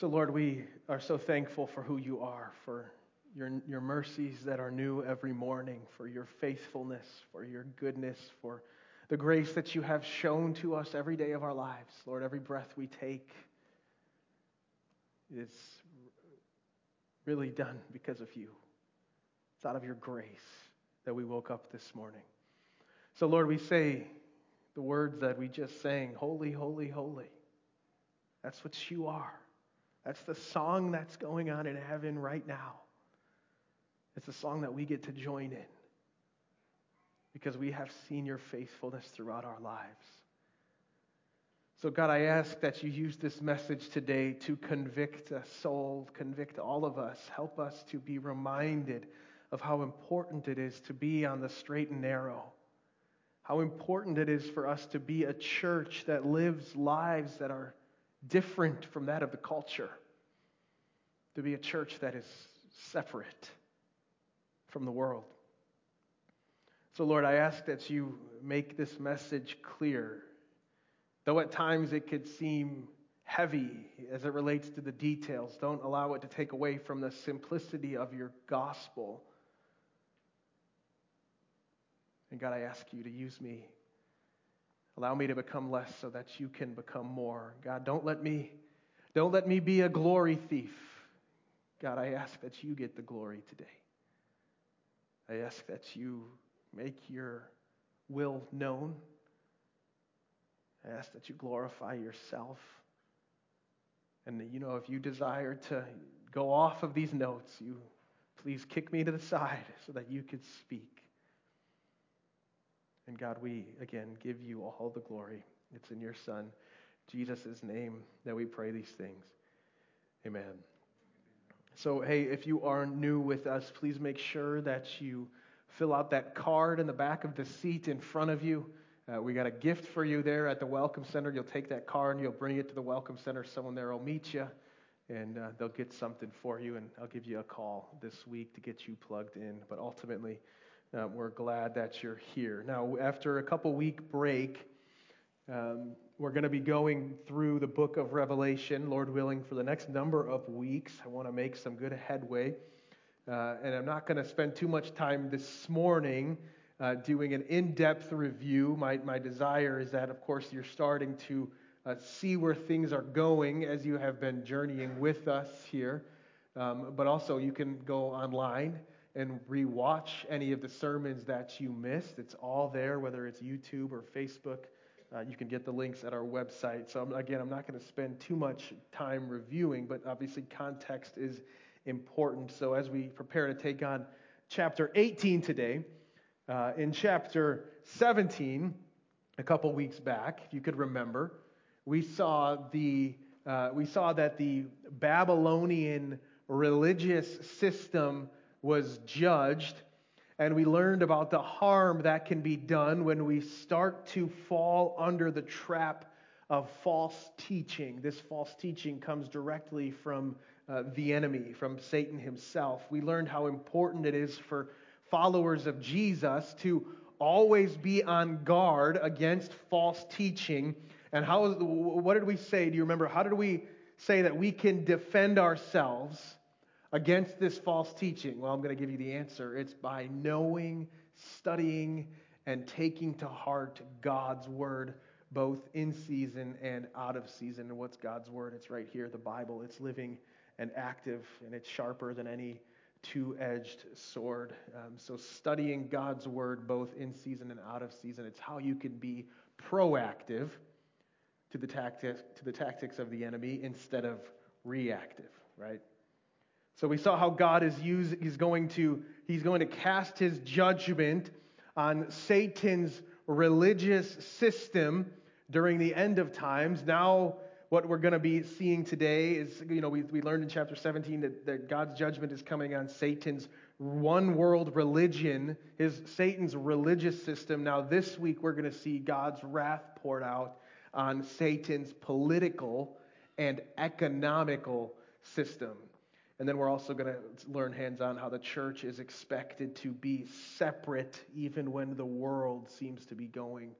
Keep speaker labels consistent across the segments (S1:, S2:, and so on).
S1: So, Lord, we are so thankful for who you are, for your mercies that are new every morning, for your faithfulness, for your goodness, for the grace that you have shown to us every day of our lives. Lord, every breath we take is really done because of you. It's out of your grace that we woke up this morning. So, Lord, we say the words that we just sang, holy, holy, holy. That's what you are. That's the song that's going on in heaven right now. It's a song that we get to join in because we have seen your faithfulness throughout our lives. So God, I ask that you use this message today to convict a soul, convict all of us. Help us to be reminded of how important it is to be on the straight and narrow. How important it is for us to be a church that lives lives that are different from that of the culture. To be a church that is separate from the world. So Lord, I ask that you make this message clear. Though at times it could seem heavy as it relates to the details, don't allow it to take away from the simplicity of your gospel. And God, I ask you to use me. Allow me to become less so that you can become more. God, don't let me be a glory thief. God, I ask that you get the glory today. I ask that you make your will known. I ask that you glorify yourself. And that, if you desire to go off of these notes, you please kick me to the side so that you could speak. And God, we, again, give you all the glory. It's in your Son, Jesus' name, that we pray these things. Amen. So, hey, if you are new with us, please make sure that you fill out that card in the back of the seat in front of you. We got a gift for you there at the Welcome Center. You'll take that card and you'll bring it to the Welcome Center. Someone there will meet you, and they'll get something for you, and I'll give you a call this week to get you plugged in. But ultimately, we're glad that you're here. Now, after a couple-week break, we're going to be going through the book of Revelation, Lord willing, for the next number of weeks. I want to make some good headway. And I'm not going to spend too much time this morning doing an in-depth review. My desire is that, of course, you're starting to see where things are going as you have been journeying with us here. But also, you can go online and rewatch any of the sermons that you missed. It's all there, whether it's YouTube or Facebook. You can get the links at our website. So again, I'm not going to spend too much time reviewing, but obviously context is important. So as we prepare to take on chapter 18 today, in chapter 17, a couple weeks back, if you could remember, we saw that the Babylonian religious system was judged. And we learned about the harm that can be done when we start to fall under the trap of false teaching. This false teaching comes directly from the enemy, from Satan himself. We learned how important it is for followers of Jesus to always be on guard against false teaching. And what did we say? Do you remember? How did we say that we can defend ourselves against this false teaching? Well, I'm going to give you the answer. It's by knowing, studying, and taking to heart God's Word, both in season and out of season. And what's God's Word? It's right here, the Bible. It's living and active, and it's sharper than any two-edged sword. So studying God's Word, both in season and out of season, it's how you can be proactive to the tactics of the enemy instead of reactive, right? So we saw how God he's going to cast his judgment on Satan's religious system during the end of times. Now what we're going to be seeing today is, we learned in chapter 17 that God's judgment is coming on Satan's one world religion, Satan's religious system. Now this week we're going to see God's wrath poured out on Satan's political and economical system. And then we're also going to learn hands-on how the church is expected to be separate even when the world seems to be going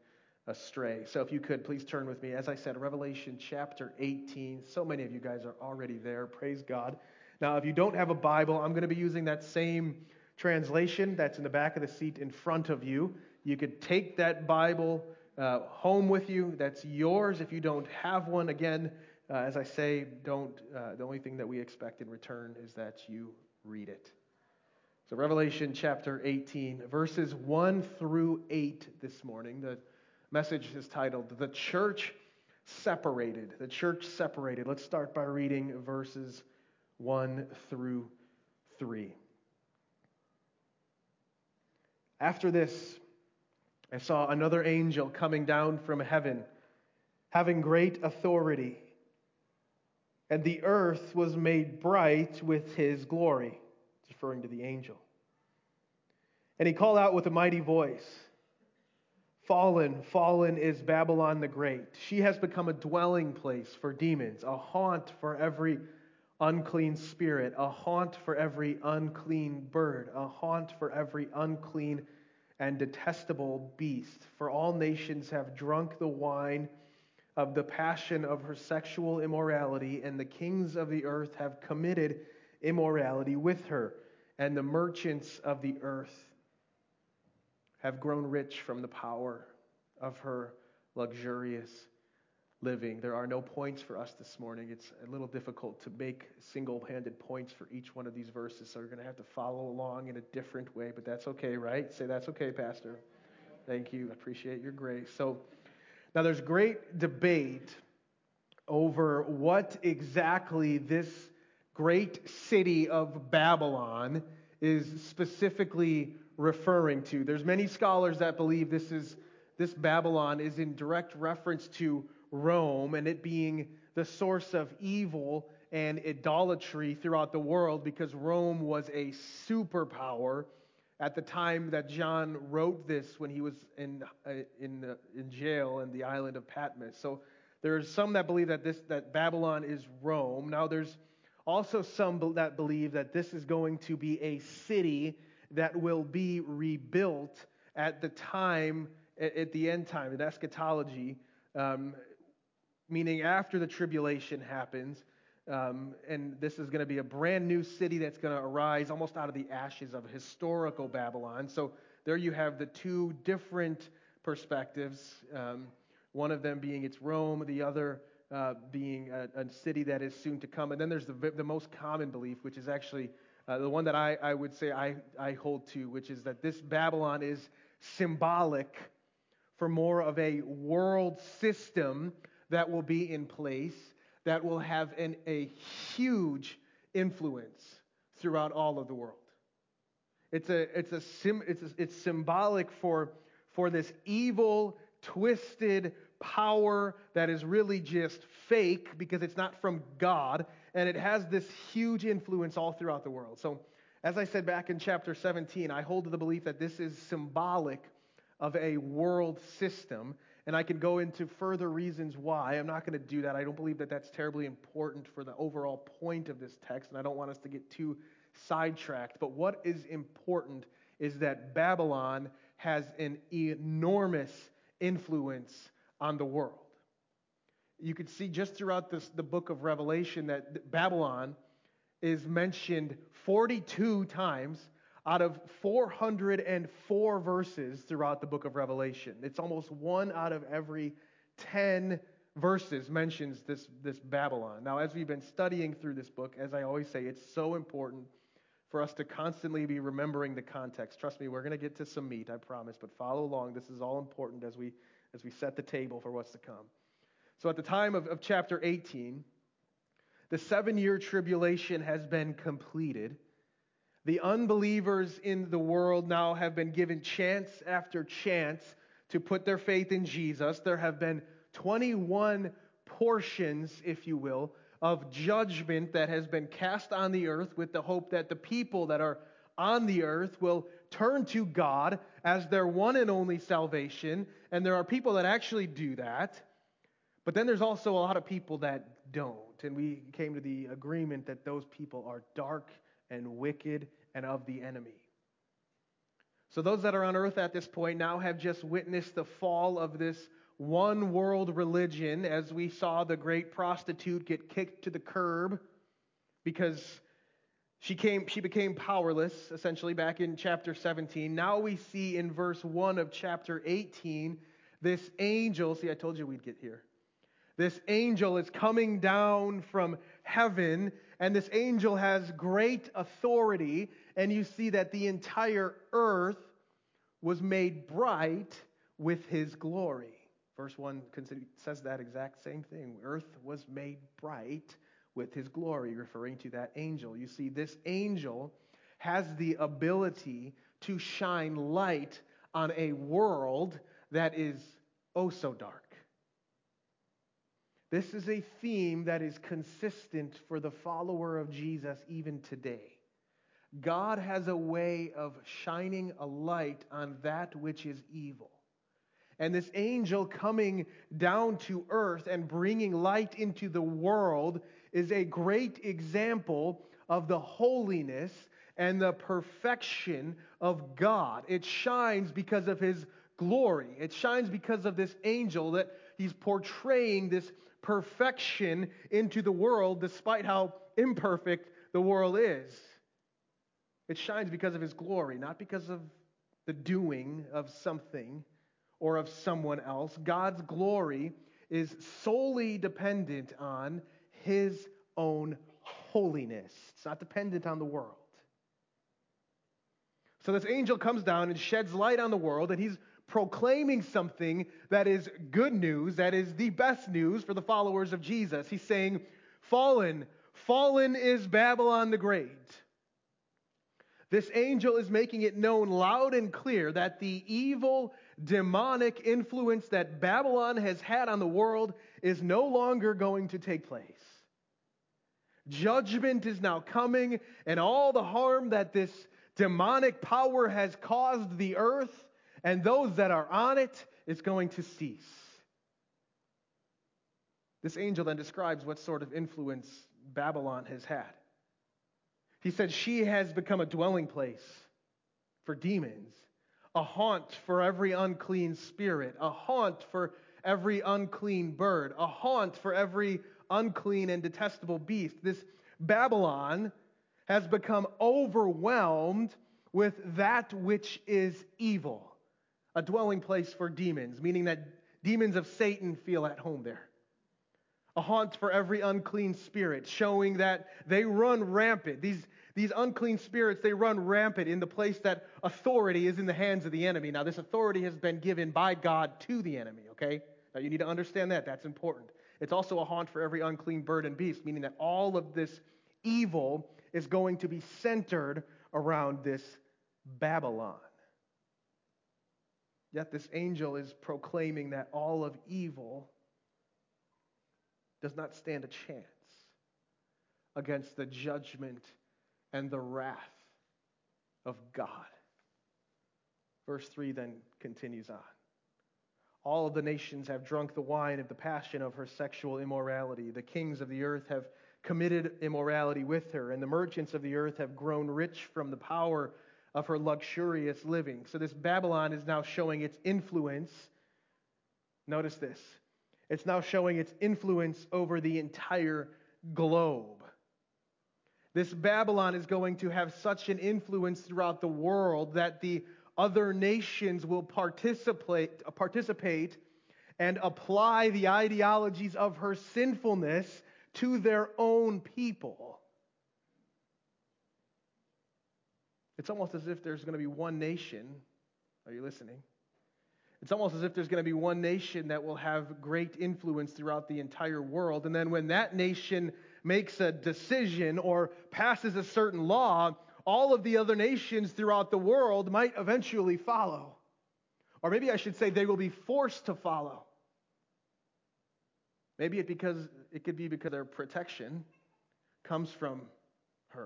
S1: astray. So if you could, please turn with me. As I said, Revelation chapter 18. So many of you guys are already there. Praise God. Now, if you don't have a Bible, I'm going to be using that same translation that's in the back of the seat in front of you. You could take that Bible home with you. That's yours. If you don't have one, again, as I say, don't. The only thing that we expect in return is that you read it. So Revelation chapter 18, verses 1 through 8 this morning. The message is titled, The Church Separated. The Church Separated. Let's start by reading verses 1 through 3. After this, I saw another angel coming down from heaven, having great authority, and the earth was made bright with his glory. It's referring to the angel. And he called out with a mighty voice, Fallen, fallen is Babylon the Great. She has become a dwelling place for demons, a haunt for every unclean spirit, a haunt for every unclean bird, a haunt for every unclean and detestable beast. For all nations have drunk the wine of the passion of her sexual immorality, and the kings of the earth have committed immorality with her, and the merchants of the earth have grown rich from the power of her luxurious living. There are no points for us this morning. It's a little difficult to make single-handed points for each one of these verses, so you're going to have to follow along in a different way, but that's okay, right? Say, that's okay, Pastor. Thank you. I appreciate your grace. So now there's great debate over what exactly this great city of Babylon is specifically referring to. There's many scholars that believe this Babylon is in direct reference to Rome and it being the source of evil and idolatry throughout the world, because Rome was a superpower at the time that John wrote this, when he was in jail in the island of Patmos. So there's some that believe that Babylon is Rome. Now there's also some that believe that this is going to be a city that will be rebuilt at the time, at the end time, in eschatology, meaning after the tribulation happens. And this is going to be a brand new city that's going to arise almost out of the ashes of historical Babylon. So there you have the two different perspectives, one of them being it's Rome, the other being a city that is soon to come. And then there's the most common belief, which is actually the one that I would say I hold to, which is that this Babylon is symbolic for more of a world system that will be in place, that will have a huge influence throughout all of the world. It's symbolic for this evil, twisted power that is really just fake because it's not from God, and it has this huge influence all throughout the world. So, as I said back in chapter 17, I hold to the belief that this is symbolic of a world system, and I can go into further reasons why. I'm not going to do that. I don't believe that that's terribly important for the overall point of this text, and I don't want us to get too sidetracked. But what is important is that Babylon has an enormous influence on the world. You could see just throughout the book of Revelation that Babylon is mentioned 42 times out of 404 verses throughout the book of Revelation. It's almost 1 out of every 10 verses mentions this Babylon. Now, as we've been studying through this book, as I always say, it's so important for us to constantly be remembering the context. Trust me, we're going to get to some meat, I promise, but follow along. This is all important as we set the table for what's to come. So at the time of chapter 18, the 7-year tribulation has been completed. The unbelievers in the world now have been given chance after chance to put their faith in Jesus. There have been 21 portions, if you will, of judgment that has been cast on the earth with the hope that the people that are on the earth will turn to God as their one and only salvation. And there are people that actually do that. But then there's also a lot of people that don't. And we came to the agreement that those people are dark and wicked and of the enemy. So those that are on earth at this point now have just witnessed the fall of this one world religion, as we saw the great prostitute get kicked to the curb because she became powerless, essentially, back in chapter 17. Now we see in verse 1 of chapter 18, this angel, see, I told you we'd get here. This angel is coming down from heaven, and this angel has great authority, and you see that the entire earth was made bright with his glory. Verse 1 says that exact same thing. Earth was made bright with his glory, referring to that angel. You see, this angel has the ability to shine light on a world that is oh so dark. This is a theme that is consistent for the follower of Jesus even today. God has a way of shining a light on that which is evil. And this angel coming down to earth and bringing light into the world is a great example of the holiness and the perfection of God. It shines because of his glory. It shines because of this angel, that he's portraying this perfection into the world despite how imperfect the world is. It shines because of his glory, not because of the doing of something or of someone else. God's glory is solely dependent on his own holiness. It's not dependent on the world. So this angel comes down and sheds light on the world, and he's proclaiming something that is good news, that is the best news for the followers of Jesus. He's saying, fallen is Babylon the Great. This angel is making it known loud and clear that the evil, demonic influence that Babylon has had on the world is no longer going to take place. Judgment is now coming, and all the harm that this demonic power has caused the earth and those that are on it is going to cease. This angel then describes what sort of influence Babylon has had. He said she has become a dwelling place for demons, a haunt for every unclean spirit, a haunt for every unclean bird, a haunt for every unclean and detestable beast. This Babylon has become overwhelmed with that which is evil. A dwelling place for demons, meaning that demons of Satan feel at home there. A haunt for every unclean spirit, showing that they run rampant. These unclean spirits, they run rampant in the place that authority is in the hands of the enemy. Now, this authority has been given by God to the enemy, okay? Now, you need to understand that. That's important. It's also a haunt for every unclean bird and beast, meaning that all of this evil is going to be centered around this Babylon. Yet this angel is proclaiming that all of evil does not stand a chance against the judgment and the wrath of God. Verse 3 then continues on. All of the nations have drunk the wine of the passion of her sexual immorality. The kings of the earth have committed immorality with her, and the merchants of the earth have grown rich from the power of her luxurious living. So this Babylon is now showing its influence. Notice this. It's now showing its influence over the entire globe. This Babylon is going to have such an influence throughout the world that the other nations will participate and apply the ideologies of her sinfulness to their own people. It's almost as if there's going to be one nation. Are you listening? It's almost as if there's going to be one nation that will have great influence throughout the entire world. And then when that nation makes a decision or passes a certain law, all of the other nations throughout the world might eventually follow. Or maybe I should say they will be forced to follow. Maybe it could be because their protection comes from her.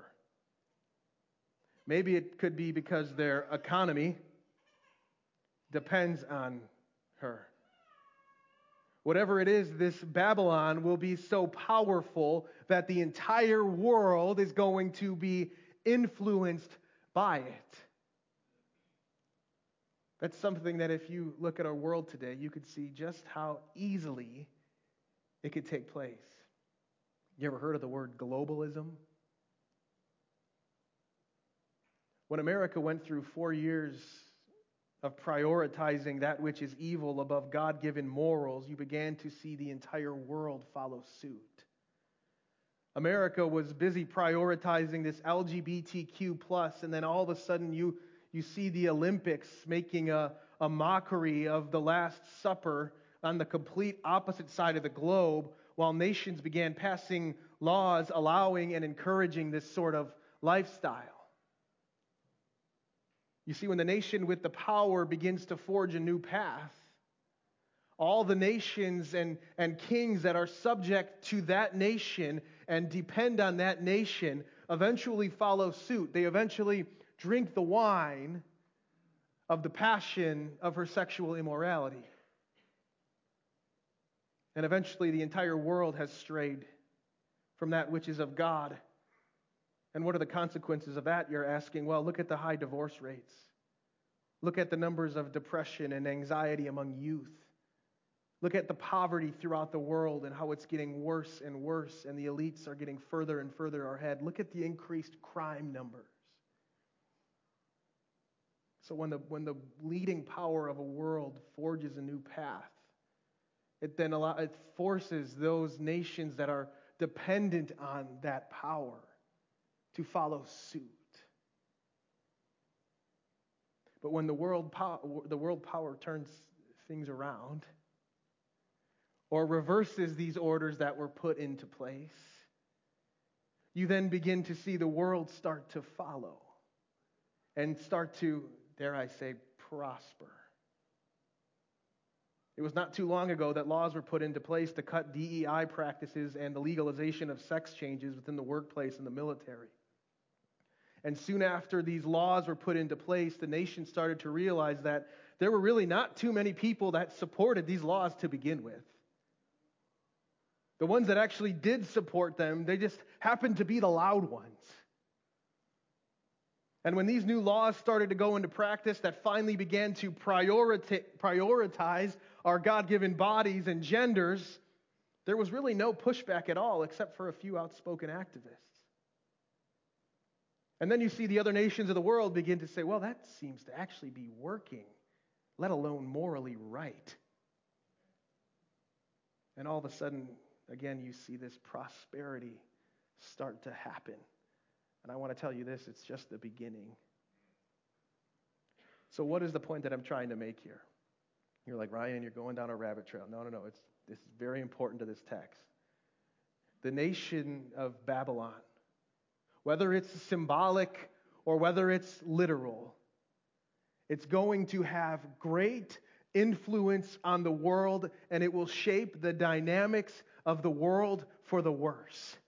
S1: Maybe it could be because their economy depends on her. Whatever it is, this Babylon will be so powerful that the entire world is going to be influenced by it. That's something that if you look at our world today, you could see just how easily it could take place. You ever heard of the word globalism? When America went through 4 years of prioritizing that which is evil above God-given morals, you began to see the entire world follow suit. America was busy prioritizing this LGBTQ+, and then all of a sudden you see the Olympics making a mockery of the Last Supper on the complete opposite side of the globe, while nations began passing laws allowing and encouraging this sort of lifestyle. You see, when the nation with the power begins to forge a new path, all the nations and kings that are subject to that nation and depend on that nation eventually follow suit. They eventually drink the wine of the passion of her sexual immorality. And eventually the entire world has strayed from that which is of God. And what are the consequences of that, you're asking? Well, look at the high divorce rates. Look at the numbers of depression and anxiety among youth. Look at the poverty throughout the world and how it's getting worse and worse, and the elites are getting further and further ahead. Look at the increased crime numbers. So when the leading power of a world forges a new path, it forces those nations that are dependent on that power to follow suit. But when the world power turns things around, or reverses these orders that were put into place, you then begin to see the world start to follow and start to, dare I say, prosper. It was not too long ago that laws were put into place to cut DEI practices and the legalization of sex changes within the workplace and the military. And soon after these laws were put into place, the nation started to realize that there were really not too many people that supported these laws to begin with. The ones that actually did support them, they just happened to be the loud ones. And when these new laws started to go into practice that finally began to prioritize our God-given bodies and genders, there was really no pushback at all except for a few outspoken activists. And then you see the other nations of the world begin to say, well, that seems to actually be working, let alone morally right. And all of a sudden, again, you see this prosperity start to happen. And I want to tell you this, it's just the beginning. So what is the point that I'm trying to make here? You're like, Ryan, you're going down a rabbit trail. No, this is very important to this text. The nation of Babylon, whether it's symbolic or whether it's literal, it's going to have great influence on the world, and it will shape the dynamics of the world for the worse.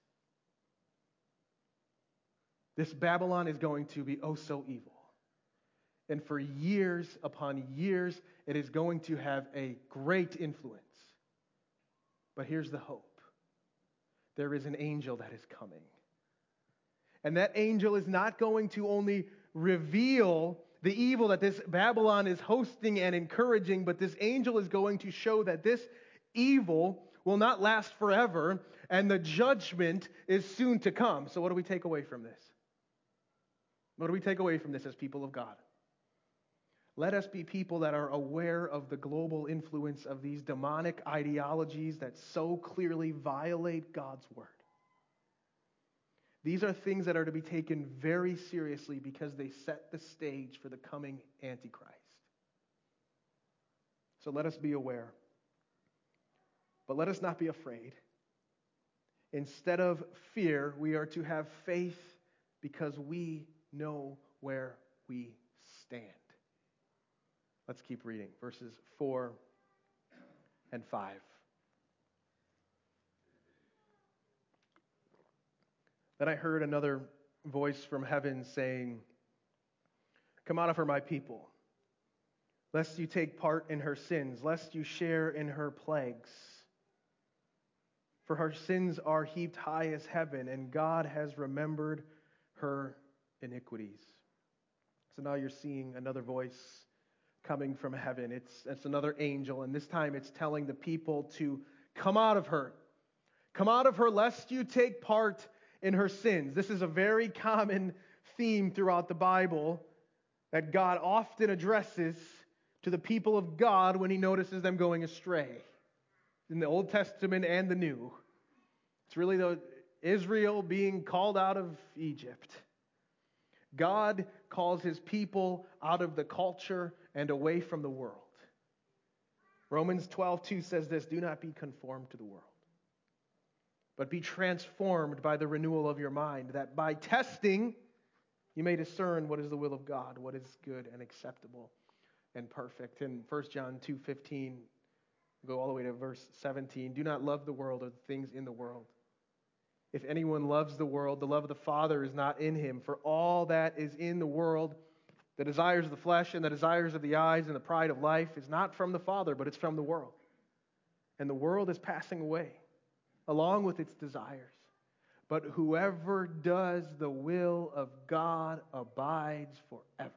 S1: This Babylon is going to be oh so evil. And for years upon years, it is going to have a great influence. But here's the hope. There is an angel that is coming. And that angel is not going to only reveal the evil that this Babylon is hosting and encouraging, but this angel is going to show that this evil will not last forever, and the judgment is soon to come. So what do we take away from this? What do we take away from this as people of God? Let us be people that are aware of the global influence of these demonic ideologies that so clearly violate God's word. These are things that are to be taken very seriously because they set the stage for the coming Antichrist. So let us be aware. But let us not be afraid. Instead of fear, we are to have faith because we know where we stand. Let's keep reading. Verses 4 and 5. Then I heard another voice from heaven saying, "Come out of her, my people, lest you take part in her sins, lest you share in her plagues. For her sins are heaped high as heaven, and God has remembered her iniquities." So now you're seeing another voice coming from heaven. It's another angel, and this time it's telling the people to come out of her. Come out of her lest you take part in her sins. This is a very common theme throughout the Bible that God often addresses to the people of God when he notices them going astray. In the Old Testament and the New. It's really Israel being called out of Egypt. God calls his people out of the culture and away from the world. Romans 12:2 says this, do not be conformed to the world, but be transformed by the renewal of your mind, that by testing you may discern what is the will of God, what is good and acceptable and perfect. In 1 John 2:15, go all the way to verse 17, do not love the world or the things in the world. If anyone loves the world, the love of the Father is not in him. For all that is in the world, the desires of the flesh and the desires of the eyes and the pride of life, is not from the Father, but it's from the world. And the world is passing away, along with its desires. But whoever does the will of God abides forever.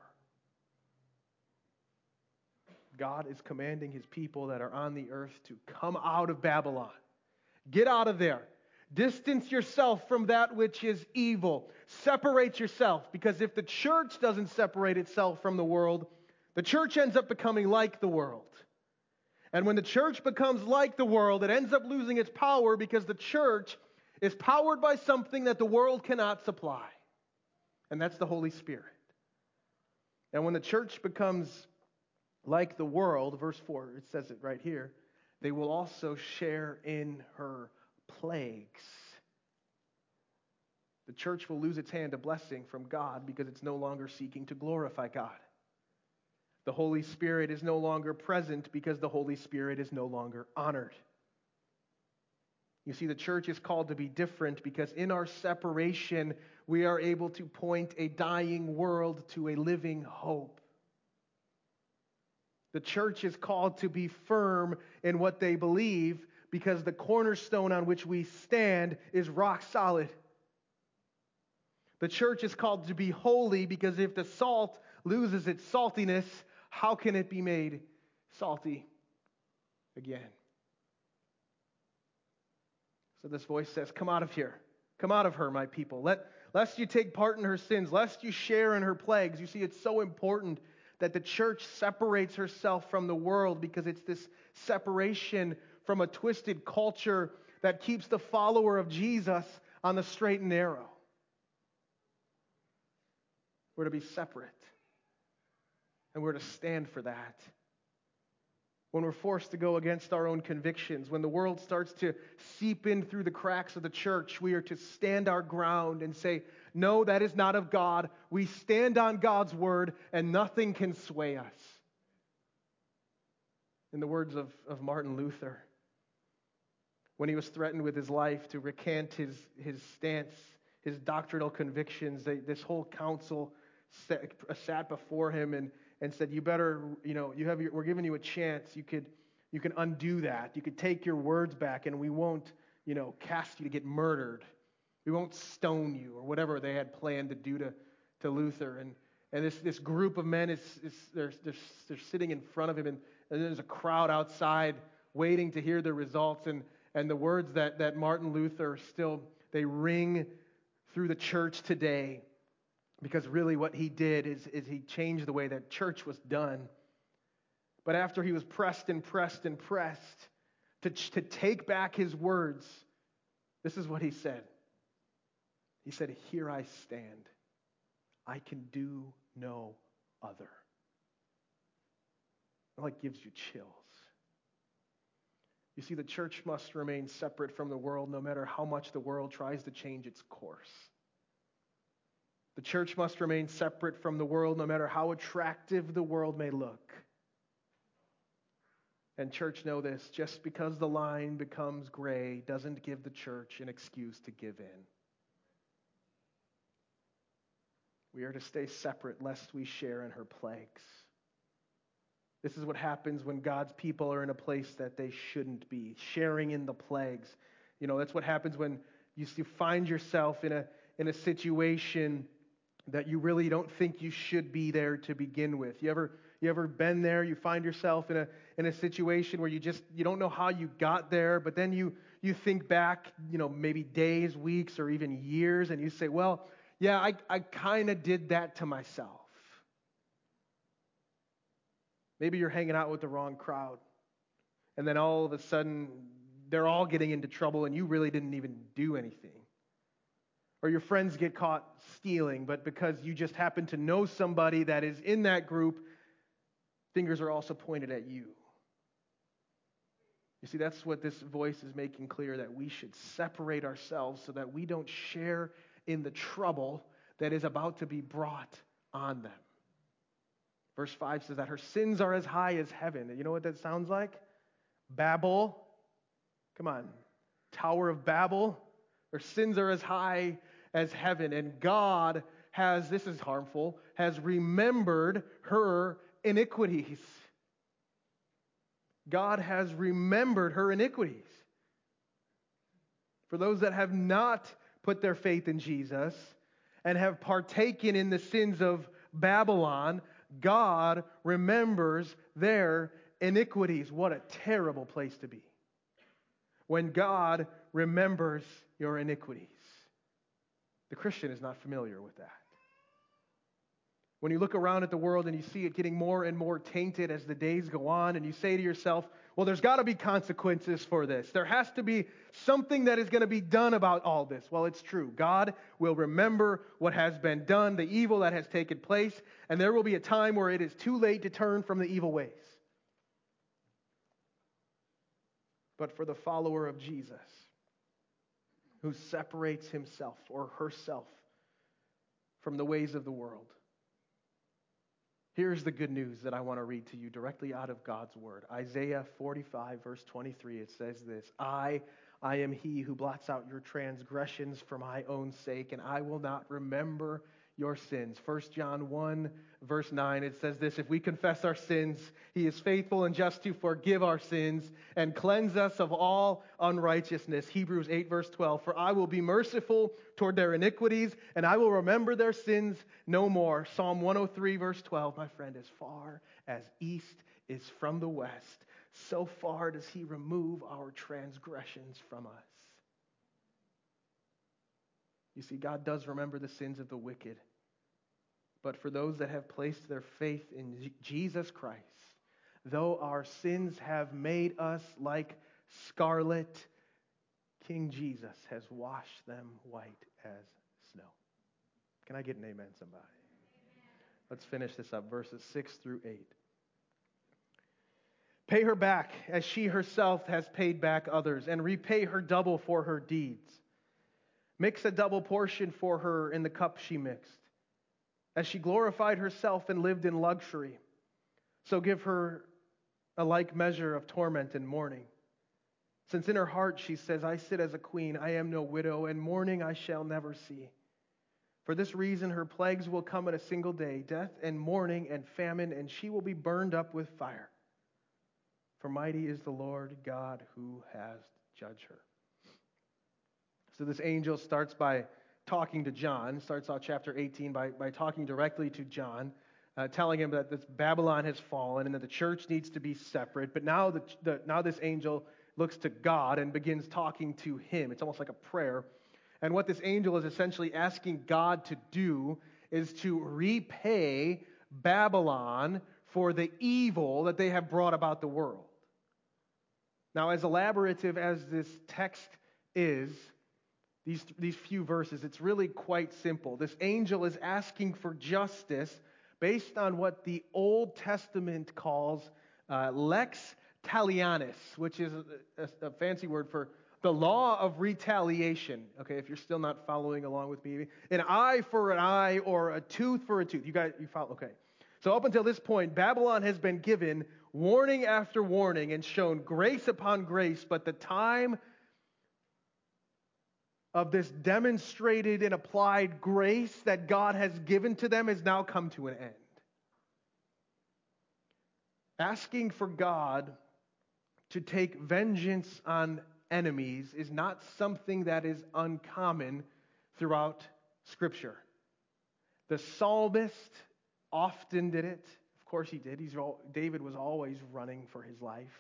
S1: God is commanding his people that are on the earth to come out of Babylon. Get out of there. Distance yourself from that which is evil. Separate yourself, because if the church doesn't separate itself from the world, the church ends up becoming like the world. And when the church becomes like the world, it ends up losing its power because the church is powered by something that the world cannot supply. And that's the Holy Spirit. And when the church becomes like the world, verse 4, it says it right here, they will also share in her plagues. The church will lose its hand of blessing from God because it's no longer seeking to glorify God. The Holy Spirit is no longer present because the Holy Spirit is no longer honored. You see, the church is called to be different because in our separation, we are able to point a dying world to a living hope. The church is called to be firm in what they believe because the cornerstone on which we stand is rock solid. The church is called to be holy because if the salt loses its saltiness, how can it be made salty again? So this voice says, come out of here. Come out of her, my people. Lest you take part in her sins, lest you share in her plagues. You see, it's so important that the church separates herself from the world because it's this separation from a twisted culture that keeps the follower of Jesus on the straight and narrow. We're to be separate. And we're to stand for that. When we're forced to go against our own convictions, when the world starts to seep in through the cracks of the church, we are to stand our ground and say, no, that is not of God. We stand on God's word and nothing can sway us. In the words of Martin Luther, when he was threatened with his life to recant his stance, his doctrinal convictions, this whole council sat before him and said, you better, we're giving you a chance. You can undo that. You could take your words back and we won't, cast you to get murdered. We won't stone you or whatever they had planned to do to Luther. And this group of men they're sitting in front of him and there's a crowd outside waiting to hear the results. And the words that Martin Luther still, they ring through the church today. Because really what he did is he changed the way that church was done. But after he was pressed to take back his words, this is what he said. He said, here I stand. I can do no other. It like gives you chills. You see, the church must remain separate from the world no matter how much the world tries to change its course. The church must remain separate from the world no matter how attractive the world may look. And church, know this, just because the line becomes gray doesn't give the church an excuse to give in. We are to stay separate lest we share in her plagues. This is what happens when God's people are in a place that they shouldn't be, sharing in the plagues. That's what happens when you find yourself in a situation that you really don't think you should be there to begin with. You You ever been there? You find yourself in a situation where you don't know how you got there, but then you think back, maybe days, weeks, or even years, and you say, well, yeah, I kind of did that to myself. Maybe you're hanging out with the wrong crowd, and then all of a sudden they're all getting into trouble and you really didn't even do anything. Or your friends get caught stealing, but because you just happen to know somebody that is in that group, fingers are also pointed at you. You see, that's what this voice is making clear, that we should separate ourselves so that we don't share in the trouble that is about to be brought on them. Verse 5 says that her sins are as high as heaven. And you know what that sounds like? Babel. Come on. Tower of Babel. Her sins are as high as heaven. And God has, this is harmful, has remembered her iniquities. God has remembered her iniquities. For those that have not put their faith in Jesus and have partaken in the sins of Babylon, God remembers their iniquities. What a terrible place to be. When God remembers your iniquities. The Christian is not familiar with that. When you look around at the world and you see it getting more and more tainted as the days go on, and you say to yourself, well, there's got to be consequences for this. There has to be something that is going to be done about all this. Well, it's true. God will remember what has been done, the evil that has taken place, and there will be a time where it is too late to turn from the evil ways. But for the follower of Jesus, who separates himself or herself from the ways of the world, here's the good news that I want to read to you directly out of God's Word. Isaiah 45, verse 23, it says this, I am he who blots out your transgressions for my own sake, and I will not remember your sins. 1 John 1, verse 9, it says this, if we confess our sins, he is faithful and just to forgive our sins and cleanse us of all unrighteousness. Hebrews 8, verse 12, for I will be merciful toward their iniquities, and I will remember their sins no more. Psalm 103, verse 12, my friend, as far as east is from the west, so far does he remove our transgressions from us. You see, God does remember the sins of the wicked. But for those that have placed their faith in Jesus Christ, though our sins have made us like scarlet, King Jesus has washed them white as snow. Can I get an amen, somebody? Let's finish this up, verses 6 through 8. Pay her back as she herself has paid back others, and repay her double for her deeds. Mix a double portion for her in the cup she mixed. As she glorified herself and lived in luxury, so give her a like measure of torment and mourning. Since in her heart she says, I sit as a queen, I am no widow, and mourning I shall never see. For this reason her plagues will come in a single day, death and mourning and famine, and she will be burned up with fire. For mighty is the Lord God who has judged her. So this angel starts by talking to John, starts out chapter 18 by talking directly to John, telling him that this Babylon has fallen and that the church needs to be separate. But now now this angel looks to God and begins talking to him. It's almost like a prayer. And what this angel is essentially asking God to do is to repay Babylon for the evil that they have brought about the world. Now, as elaborative as this text is, these few verses, it's really quite simple. This angel is asking for justice based on what the Old Testament calls lex talionis, which is a fancy word for the law of retaliation. Okay, if you're still not following along with me, an eye for an eye or a tooth for a tooth. You follow? Okay. So up until this point, Babylon has been given warning after warning and shown grace upon grace, but the time of this demonstrated and applied grace that God has given to them has now come to an end. Asking for God to take vengeance on enemies is not something that is uncommon throughout Scripture. The psalmist often did it. Of course he did. David was always running for his life.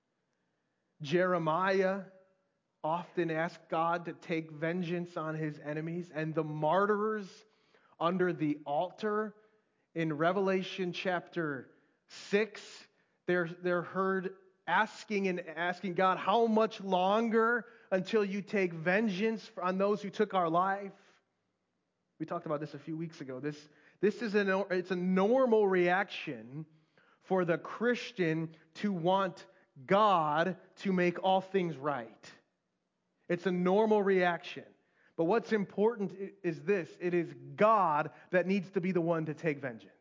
S1: Jeremiah often asked God to take vengeance on his enemies, and the martyrs under the altar in Revelation chapter 6, they're heard asking God, how much longer until you take vengeance on those who took our life? We talked about this a few weeks ago. It's a normal reaction for the Christian to want God to make all things right. It's a normal reaction. But what's important is this: it is God that needs to be the one to take vengeance.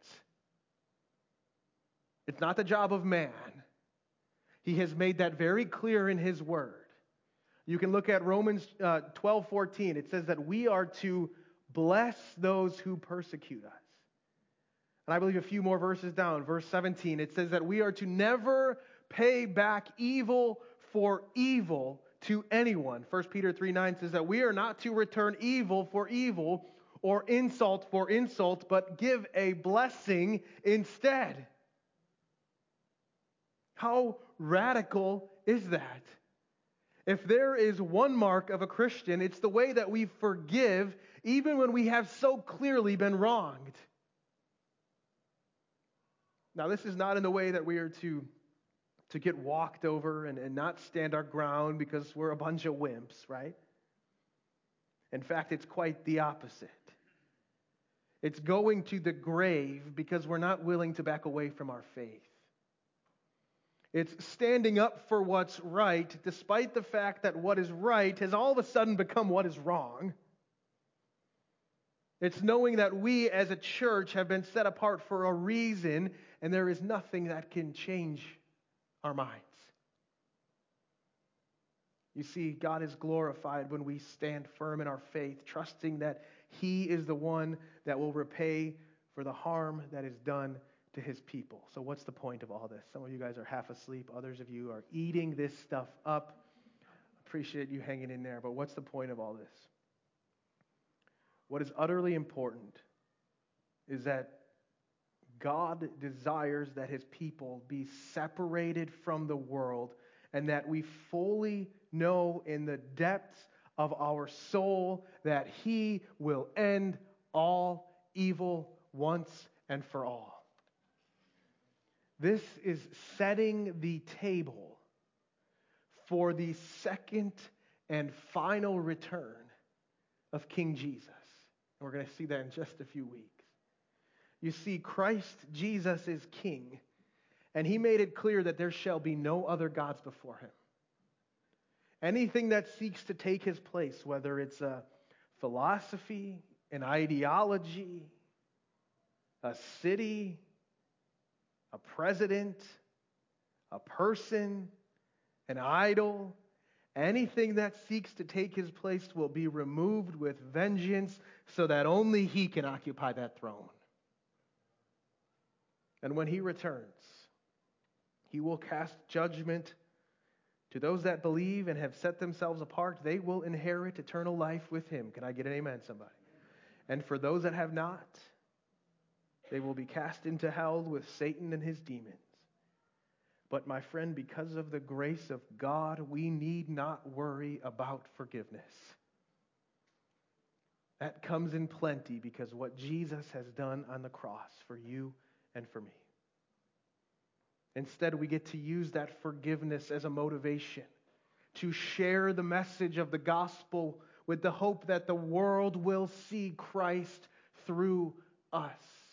S1: It's not the job of man. He has made that very clear in His Word. You can look at Romans 12:14. It says that we are to bless those who persecute us. And I believe a few more verses down, verse 17, it says that we are to never pay back evil for evil to anyone. 1 Peter 3:9 says that we are not to return evil for evil or insult for insult, but give a blessing instead. How radical is that? If there is one mark of a Christian, it's the way that we forgive even when we have so clearly been wronged. Now, this is not in the way that we are to get walked over and not stand our ground because we're a bunch of wimps, right? In fact, it's quite the opposite. It's going to the grave because we're not willing to back away from our faith. It's standing up for what's right despite the fact that what is right has all of a sudden become what is wrong. It's knowing that we as a church have been set apart for a reason, and there is nothing that can change our minds. You see, God is glorified when we stand firm in our faith, trusting that He is the one that will repay for the harm that is done to His people. So what's the point of all this? Some of you guys are half asleep. Others of you are eating this stuff up. Appreciate you hanging in there. But what's the point of all this? What is utterly important is that God desires that His people be separated from the world, and that we fully know in the depths of our soul that He will end all evil once and for all. This is setting the table for the second and final return of King Jesus. And we're going to see that in just a few weeks. You see, Christ Jesus is King, and He made it clear that there shall be no other gods before Him. Anything that seeks to take His place, whether it's a philosophy, an ideology, a city, a president, a person, an idol, anything that seeks to take His place will be removed with vengeance so that only He can occupy that throne. And when He returns, He will cast judgment to those that believe and have set themselves apart. They will inherit eternal life with Him. Can I get an amen, somebody? And for those that have not, they will be cast into hell with Satan and his demons. But my friend, because of the grace of God, we need not worry about forgiveness. That comes in plenty because what Jesus has done on the cross for you and for me. Instead, we get to use that forgiveness as a motivation to share the message of the gospel with the hope that the world will see Christ through us.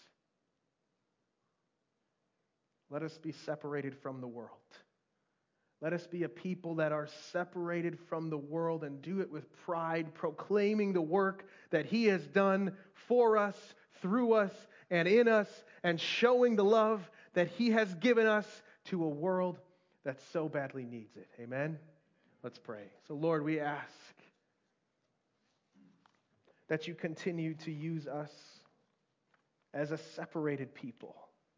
S1: Let us be separated from the world. Let us be a people that are separated from the world and do it with pride, proclaiming the work that He has done for us, through us, and in us, and showing the love that He has given us to a world that so badly needs it. Amen? Let's pray. So Lord, we ask that You continue to use us as a separated people.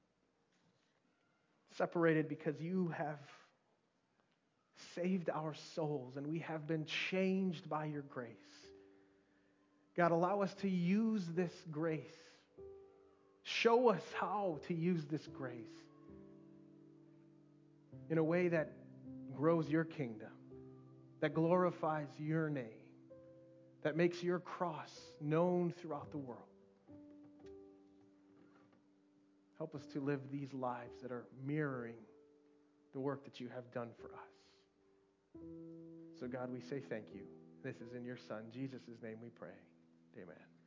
S1: Separated because You have saved our souls and we have been changed by Your grace. God, allow us to use this grace. Show us how to use this grace in a way that grows your kingdom, that glorifies your name, that makes your cross known throughout the world. Help us to live these lives that are mirroring the work that you have done for us. So God, we say thank you. This is in your Son, Jesus' name we pray. Amen.